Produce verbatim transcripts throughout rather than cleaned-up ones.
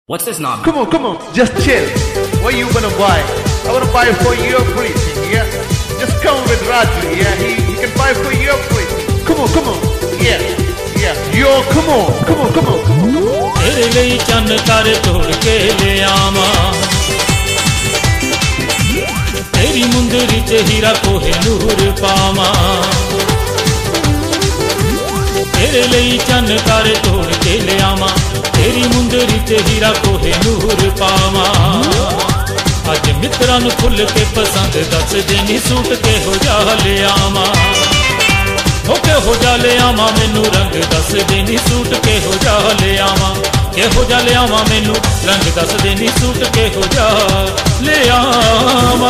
What's this knob? Come on, come on, just chill. What you gonna buy? I wanna buy for you everything, yeah? Just come with Raju, yeah? He, he can buy for you everything. Come on, come on, yeah, yeah. Yo, come on, come on, come on, come on, come on. तेरे लिए चन्न तारे तोड़ के ले आवा, तेरी मुंदरी च हीरा कोहे नूर पावा, तेरे लिए चन्न तारे तोड़ के ले आवा, तेरी मुंदरी च हीरा कोहे नूर पावा। अज मित्रां नूं खुल के पसंद दस देनी सूट के हो जा ले आवा, हो के हो जा ले आवा मैनू रंग दस देनी सूट के हो जा ले आवा, के हो जा ले आवा मैनू रंग दस देनी सूट के हो जा ले आवा।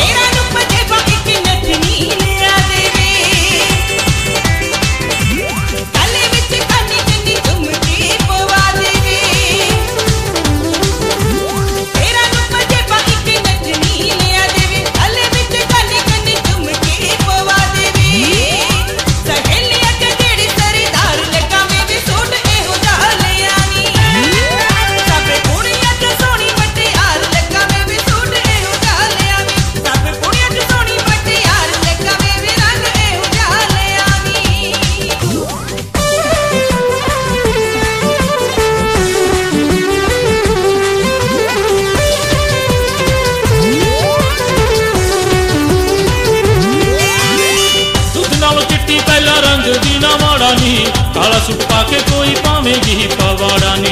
काला सूट पाके कोई पावेगी पवाड़ा नी,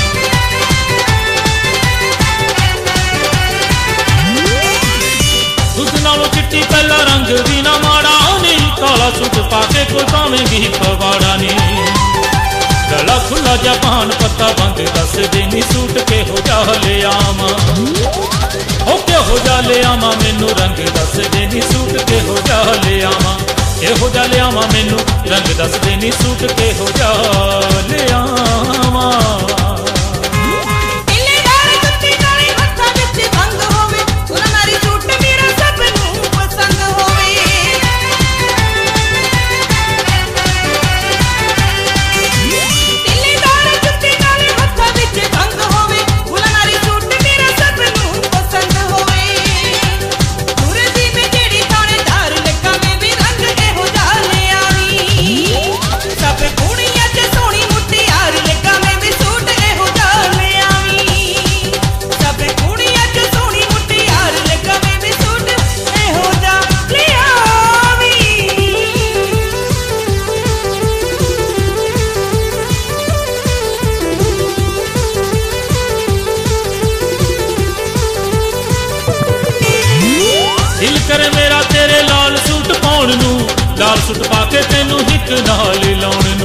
दुध नालों चिट्टी पहला रंग भी ना माड़ा नी, काला सूट पाके कोई पावेगी पवाड़ा नी। गला खुला जापान पत्ता बंद दस देनी सूट के हो जा ले आवा, हो के हो जा ले आवा मैनू रंग दस देनी सूट के हो जा ले आवा, के हो जा ले आवा मैनू रंग दस देनी सूट के हो जा ले आवा। दिल करे मेरा तेरे लाल सूट पाउण नू, लाल सूट पाके तेनू हिक नाल लाउण नू।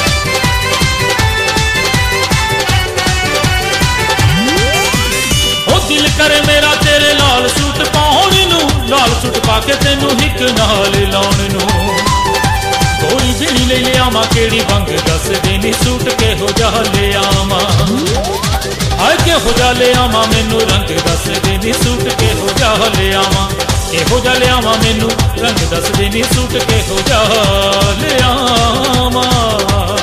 ओ दिल करे मेरा तेरे लाल सूट पाउण नू, लाल सूट पाके तेनू हिक नाल लाउण नू। कोई भी ले ले आवा केड़ी बंग दस देनी सूट के हो जा ले आवा, हाय के हो जा ले आवा मैनू रंग दस देनी सूट के हो जा ले आवा, के हो जा ले आवा मैनू रंग दस देनी सूट के हो जा ले आवा।